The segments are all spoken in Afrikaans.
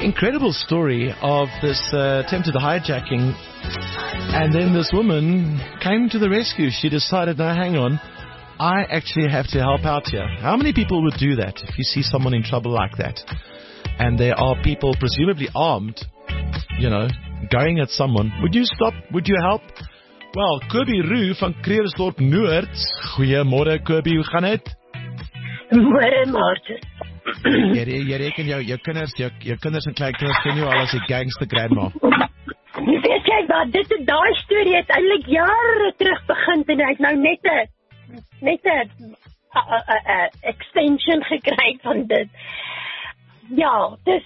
incredible story of this attempted hijacking, and then this woman came to the rescue. She decided, no, hang on, I actually have to help out here. How many people would do that if you see someone in trouble like that? And there are people presumably armed, going at someone. Would you stop? Would you help? Well, Kirby Roo van Kreersdorp Noord. Goeiemôre Kirby, hoe gaan dit? Môre Martin. Jy reken jou kinders en kleinkinders ken jou al as die gangster grandma. Weet jy wat, daai storie het eintlik jare terug begin en hy het nou net 'n extension gekry van dit. Ja, dis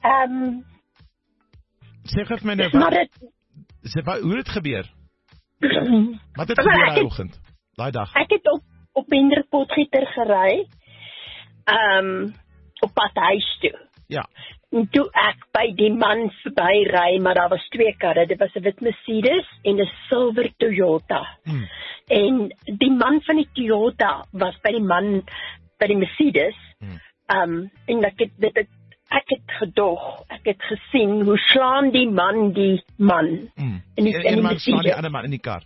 sê gou vir my nou hoe het gebeur? Wat het gebeur daai oggend? Daai dag. Ek het op Benderpotgieter gery. Op pad huis toe. Ja. En toe ek by die man verbyry, maar daar was 2 karre. Dit was 'n wit Mercedes en 'n silwer Toyota. En die man van die Toyota was by die man by die Mercedes. En ek het gedog, ek het gesien hoe slaan die man die man. En die man slaan die ander man in die kar.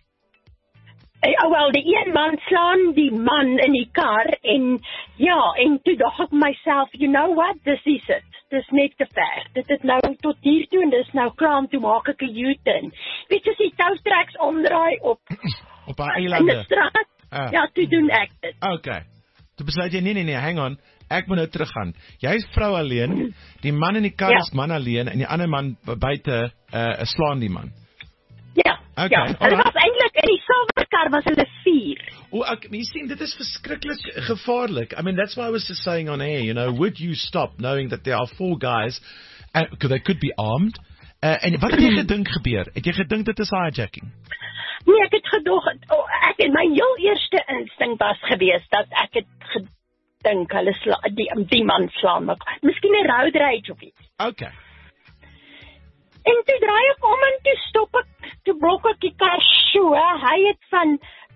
Wel, die een man slaan die man in die kar en toe dacht ek myself, you know what, this is it. Dis net te ver. Dit het nou tot hier toe en dis nou klaar, toe maak ek 'n U-turn. Weet jy, die touwtreks omdraai op haar eilande. In die straat. Ja, toe doen ek dit. Okay. Toe besluit jy, nee, hang on, ek moet nou teruggaan. Jy is vrou alleen, die man in die kar is man alleen en die ander man buite slaan die man. Ja, okay, hulle was eintlik in die silwerkar was hulle 4. You sien, dit is verskriklik gevaarlik. I mean, that's why I was just saying on air, would you stop knowing that there are 4 guys, and they could be armed? En wat het jy gedink gebeur? Het jy gedink dit is hijacking? Nee, ek het gedog, my heel eerste instinct was geweest, dat ek het gedink, hulle die man slaan mekaar. Miskien 'n road rage of iets. Okay. En toe draai ek om en toe stop ek, toe blok ek die kar so, hy het van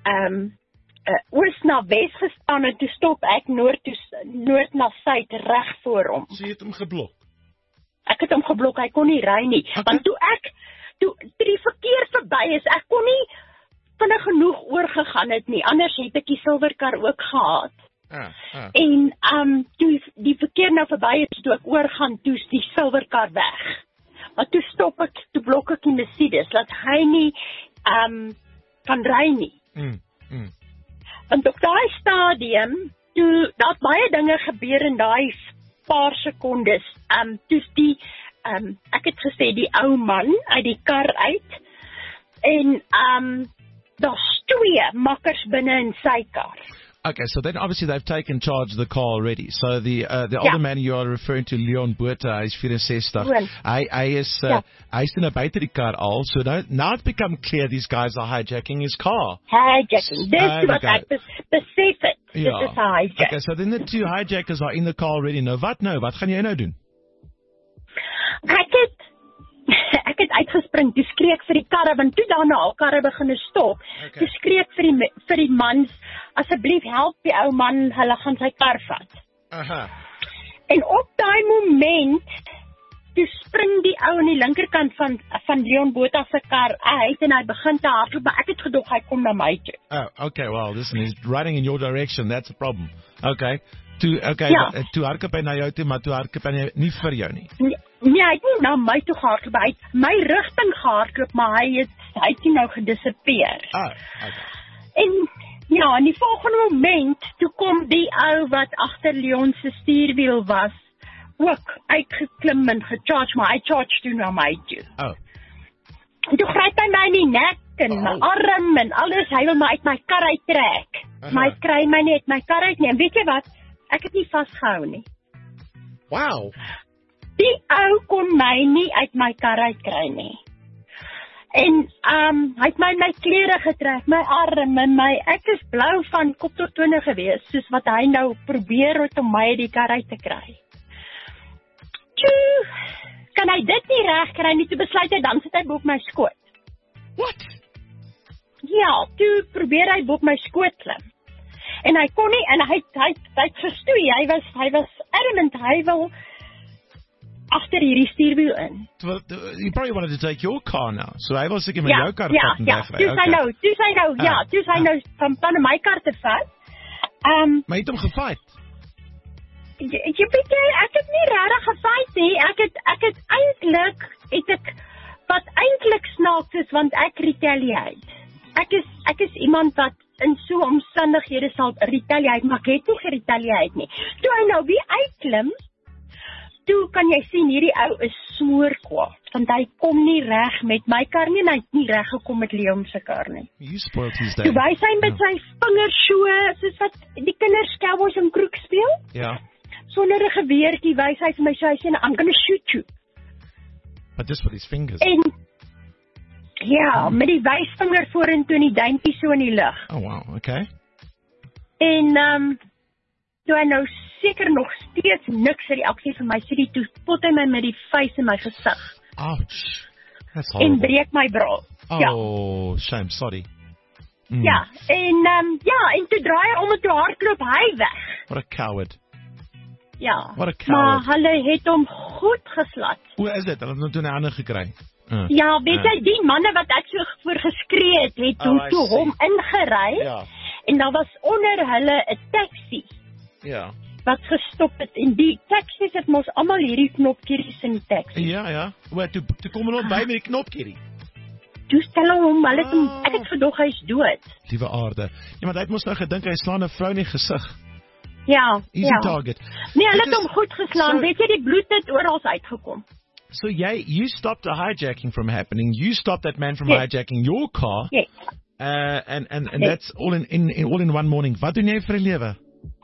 oos na wes gestaan en toe stop ek noord na suid reg voor hom. So jy het hom geblok? Ek het hom geblok, hy kon nie ry nie, want toe die verkeer verby is, ek kon nie vinnig genoeg oorgegaan het nie, anders het ek die silwerkar ook gehad. En toe die verkeer nou verby is, toe ek oorgaan, toe is die silwerkar weg. Maar toe stop ek, toe blok ek die Mercedes, laat hy nie kan ry nie. Want op daai stadium, toe daar baie dinge gebeur in daai paar sekondes, toes ek het gesê, die ou man uit die kar uit, en daar's 2 makkers binne in sy kar. Okay, so then obviously they've taken charge of the car already. So the older man you are referring to, Leon Botha, hy's 64. Hy is in 'n buite die kar al. So now it's become clear these guys are hijacking his car. Hijacking. Dis wat ek besef het. Dit is hijack. Okay, so then the 2 hijackers are in the car already. Nou wat nou? Wat gaan jy nou doen? Ek het uitgespring, toe skree ek vir die karre, want toe daarna al karre begin stop, toe skree ek vir die mans, asseblief help die ou man, hulle gaan sy kar vat. En op daai moment, toe spring die ou aan die linkerkant van Leon Botha se kar uit, en hy begin te hardloop, maar ek het gedog, hy kom na my toe. Oh, okay, well, listen, he's riding in your direction, that's a problem. Okay, toe hardloop hy na jou toe, maar toe hardloop hy nie vir jou nie. Nee, hy het nie na my toe gehardloop, hy het my rigting gehardloop, maar hy het nie nou gedisappeer. Okay. En in die volgende moment, toe kom die ou wat agter Leon se stuurwiel was, ook uitgeklim en gecharge, maar hy charge toe na my toe. En toe gryp hy my in die nek en my arm en alles, hy wil my uit my kar uittrek. Maar hy kry my nie uit my kar uit nie, en weet jy wat, ek het nie vasgehou nie. Wow! Die ou kon my nie uit my kar uitkry nie. En hy het my klere getrek, my arm en ek is blou van kop tot tone gewees, soos wat hy nou probeer het om my uit die kar uit te kry. Tjoe, kan hy dit nie reg kry nie, toe besluit hy, dan sit hy bo my skoot. What? Ja, toe probeer hy bo my skoot klim. En hy kon nie, en hy het gestoei, hy was adamant, hy wil agter hierdie stuurwiel in. Well, you probably wanted to take your car now. So hy wil seker met jou kar vat en wegry. Toe sy nou van my kar te vat. Maar jy het hom gefight. Jy weet jy, ek het nie regtig gefight nie. Ek het eintlik wat eintlik snaaks is, want ek retaliate. Ek is iemand wat in so omstandighede sal retaliate, maar ek het nie geretaliate nie. Toe hy nou weer uitklim, toe kan jy sien, hierdie ou is smoorkwaad, want hy kom nie reg met my kar nie, en hy het nie reg gekom met Leon se kar nie. You spoiled his day. Toe wys hy met sy vingers soos wat die kinders cowboys en kroeg speel. Ja. Sonder 'n geweertjie wys hy vir my, so hy sê, I'm gonna shoot you. But just with his fingers. En ja, met die wysvinger vorentoe en die duimpie so in die lug. Oh wow, okay. En toe hy nou seker nog steeds niks reaksie vir my sê, toe pot hy my met die vuis in my gesig. Ouch. That's En horrible. breek my bra. Oh, shame, sorry. Ja, en toe draai hy om en toe hardloop hy weg. What a coward. Ja, What a coward. maar hulle het hom goed geslat. Hoe is dit? Hulle het nou toe 'n ander gekry. Ja, weet jy, die manne wat ek so voor geskree het I toe see. hom ingery, Ja. en daar was onder hulle 'n taxi Ja. wat gestop het, en die taxis het mos almal hierdie knopkieries in die taxi. Ja. Wat toe kom hulle by met die knopkierie. Toe stel hom, ek het gedog hy is dood. Liewe aarde. Ja, maar hy het mos nou gedink hy slaan 'n vrou in die gesig. Ja, Easy target. Nee, hulle Dit het hom goed geslaan, weet jy, die bloed het oral uitgekom. So you stopped the hijacking from happening. You stopped that man from Yes. hijacking your car. Yes. And Yes. that's all in one morning. Wat doen jy vir 'n lewe?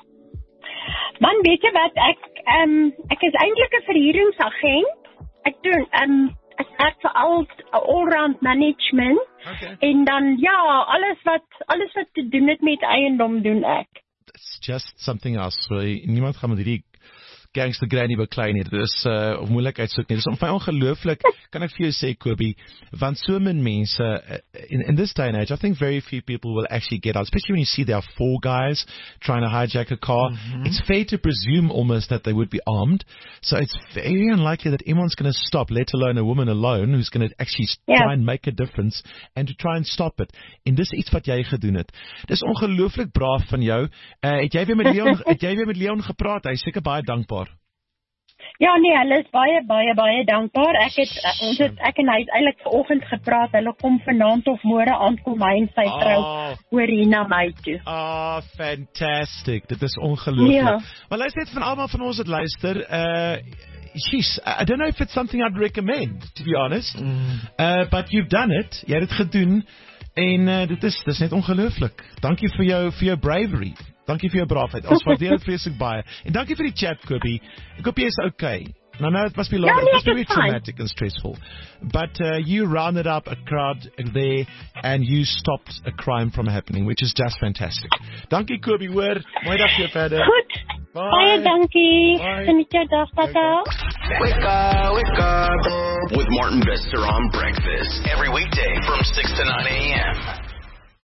Man, weet jy wat, ek is eintlik 'n verhuuringsagent. Ek doen ek werk vir all-round management. Okay. En dan alles wat te doen het met eiendom doen ek. It's just something else. So, niemand gaan met hierdie gangster granny beklei nie. Dit is of moeilikheid soek nie. Dis vir my ongelooflik, kan ek vir jou sê, Kobie, want so min mense in this day and age, I think very few people will actually get out, especially when you see there are 4 guys trying to hijack a car. It's fair to presume almost that they would be armed. So it's very unlikely that anyone's going to stop, let alone a woman alone who's going to actually try and make a difference and to try and stop it. En dis iets wat jy gedoen het. Dis ongelooflik braaf van jou. Het jy weer met Leon gepraat? Hy is seker baie dankbaar. Ja nee, hulle is baie dankbaar. Ek en hy het eintlik vanoggend gepraat. Hulle kom vanaand of môre aankom, hy en sy vrou oor hier na my toe. Fantastic. Dit is ongelooflik. Ja. Maar luister net van almal van ons wat luister, I don't know if it's something I'd recommend, to be honest. But you've done it. Jy het dit gedoen en dit is net ongelooflik. Dankie vir jou bravery. Dankie vir jou braafheid. Ons waardeer dit vreeslik baie. En dankie vir die chat, Kobie. Ek hoop jy is okay. I know it must be long, it must be traumatic and stressful. But you rounded up a crowd there and you stopped a crime from happening, which is just fantastic. Dankie, Kobie, hoor. Mooi dag vir jou verder. Goed. Baie dankie. Geniet jou dag, tata. Wake up with Martin Visser on Breakfast every weekday from 6 to 9 a.m.